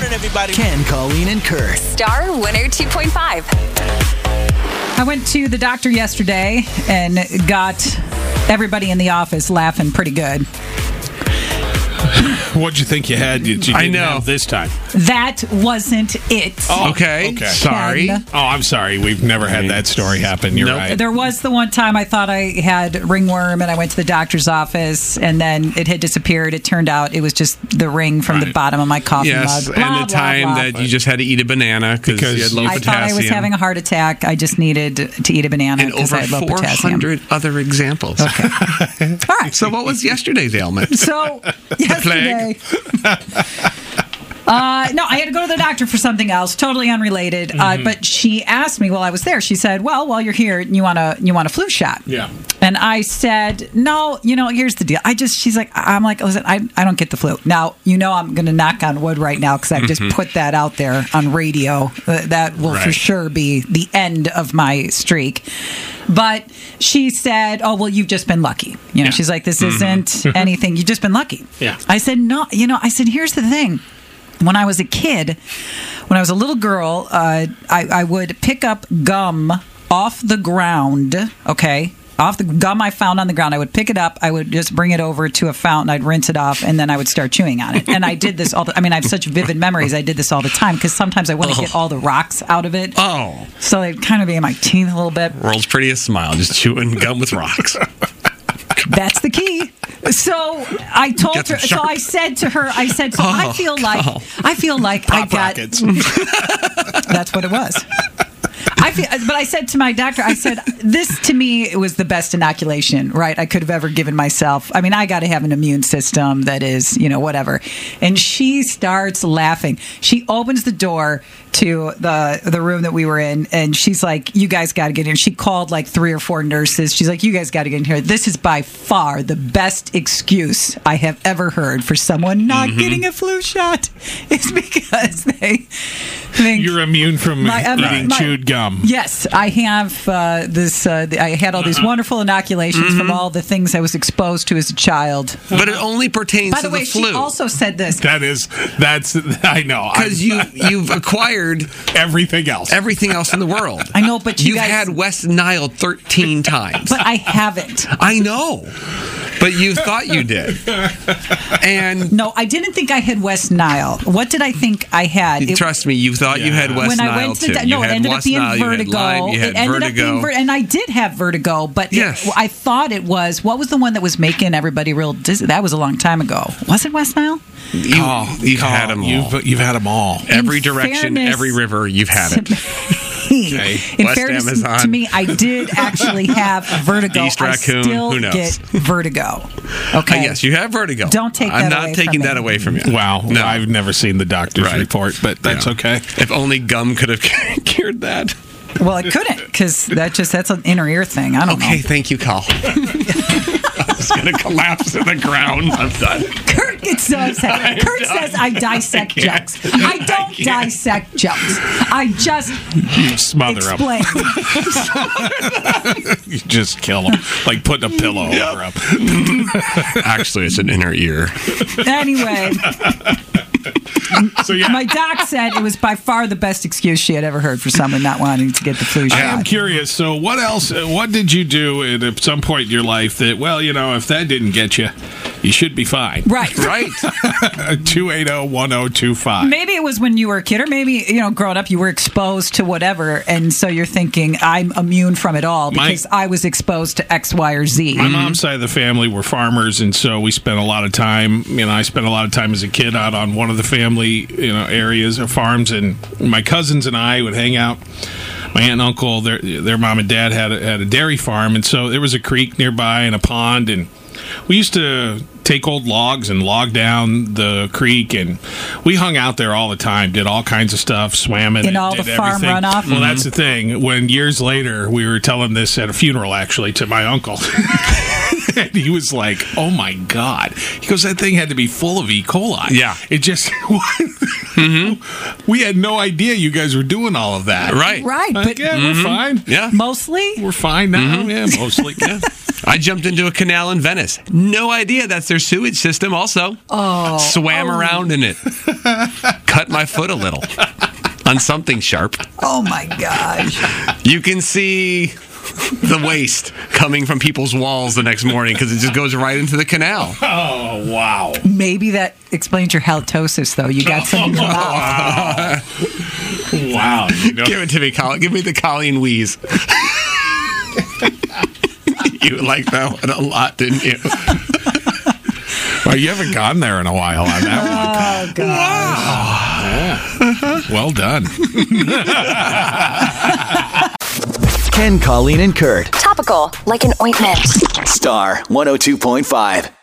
morning, everybody. Ken, Colleen, and Kurt. Star 102.5. I went to the doctor yesterday and got everybody in the office laughing pretty good. What'd you think you had? You didn't have this time. That wasn't it. Oh, Okay. Sorry. Ken. Oh, I'm sorry. We've never had that story happen. You're Nope. right. There was the one time I thought I had ringworm and I went to the doctor's office and then it had disappeared. It turned out it was just the ring from the bottom of my coffee Yes, mug. and Blah, the blah, time blah. that you just had to eat a banana because you had low I potassium. thought I was having a heart attack. I just needed to eat a banana and because over I had low potassium. 400 other examples. Okay. All right. So what was yesterday's ailment? So yesterday, no, I had to go to the doctor for something else, totally unrelated. But she asked me while I was there. She said, "Well, while you're here, you want a flu shot?" Yeah. And I said, "No, here's the deal. She's like, I'm like, listen, I don't get the flu. Now, I'm going to knock on wood right now because I've just put that out there on radio. That will for sure be the end of my streak." But she said, "Oh, well, you've just been lucky." She's like, "This isn't anything. You've just been lucky." Yeah. I said, "No, I said, here's the thing. When I was a kid, when I was a little girl, I would pick up gum off the ground, okay? Off the gum I found on the ground. I would pick it up. I would just bring it over to a fountain. I'd rinse it off, and then I would start chewing on it. And I did this I have such vivid memories. I did this all the time because sometimes I wouldn't get all the rocks out of it. Oh. So they'd kind of be in my teeth a little bit. World's prettiest smile, just chewing gum with rocks. That's the key. So I told Get her. some So sharp- I said to her, I said, so I feel like I Pop got. rockets. That's what it was. But I said to my doctor, I said, this to me it was the best inoculation, right, I could have ever given myself. I mean, I got to have an immune system that is, whatever. And she starts laughing. She opens the door to the room that we were in, and she's like, "You guys got to get in." She called like 3 or 4 nurses. She's like, "You guys got to get in here. This is by far the best excuse I have ever heard for someone not getting a flu shot. It's because they think You're immune from eating chewed gum. Yes, I have this. I had all these wonderful inoculations from all the things I was exposed to as a child. But it only pertains By to the way, the flu. she also said this. That's I know. Because you've acquired everything else. everything else in the world. I know, but you You've guys, had West Nile 13 times. but I haven't. I know. But you thought you did. And No, I didn't think I had West Nile. What did I think I had? trust me, you thought you had West when Nile I went to too. the, You no, it had ended up West being Nile, vertigo. You had Lyme, you had It ended vertigo. up being and I did have vertigo, but Yes. I thought it was. What was the one that was making everybody real dizzy? That was a long time ago. Was it West Nile? You've had them all. You've had them all. Every In direction, fairness- every river, you've had it. Okay. In West fairness Amazon. to me, I did actually have vertigo. East Raccoon, I still who knows? get vertigo. Okay. Yes, you have vertigo. Don't take I'm that not away taking from that me. away from you. Wow. No. I've never seen the doctor's Right. report, but that's Yeah. okay. If only gum could have cured that. Well, it couldn't because that's an inner ear thing. I don't Okay, know. thank you, Carl. I was going to collapse to the ground. I'm done. Kurt gets so upset. Kurt says I dissect jokes. I don't dissect jokes. I just Smother them. explain. You just kill them. Like putting a pillow over them. Actually, it's an inner ear. Anyway, So, yeah. my doc said it was by far the best excuse she had ever heard for someone not wanting to get the flu I am shot. curious. So, what else? What did you do at some point in your life that, well, if that didn't get you, you should be fine? Right. Right. 280-1025. Maybe it was when you were a kid, or maybe, growing up, you were exposed to whatever, and so you're thinking, I'm immune from it all because I was exposed to X, Y, or Z. My mom's side of the family were farmers, and so we spent a lot of time. I spent a lot of time as a kid out on one of the family, areas or farms, and my cousins and I would hang out. My aunt and uncle, their mom and dad had a dairy farm, and so there was a creek nearby and a pond, and we used to take old logs and log down the creek, and we hung out there all the time, did all kinds of stuff, swam in it, all did the farm everything. runoff? Well, that's the thing. When years later, we were telling this at a funeral, actually, to my uncle. And he was like, oh my God. He goes, that thing had to be full of E. coli. Yeah. It just, we had no idea you guys were doing all of that. Right. Right, Like, but yeah, we're fine. Yeah. mostly. We're fine now. Yeah, mostly. Yeah. I jumped into a canal in Venice. No idea that's their sewage system also. Oh. Swam around in it. Cut my foot a little on something sharp. Oh my gosh. You can see the waste coming from people's walls the next morning because it just goes right into the canal. Oh, wow. Maybe that explains your halitosis, though. You got some in your mouth. Wow. You know, Give it to me, Colleen. Give me the Colleen wheeze. You liked that one a lot, didn't you? well, you haven't gone there in a while on that one. Oh, gosh. Well done. Ken, Colleen, and Kurt. Topical, like an ointment. Star 102.5.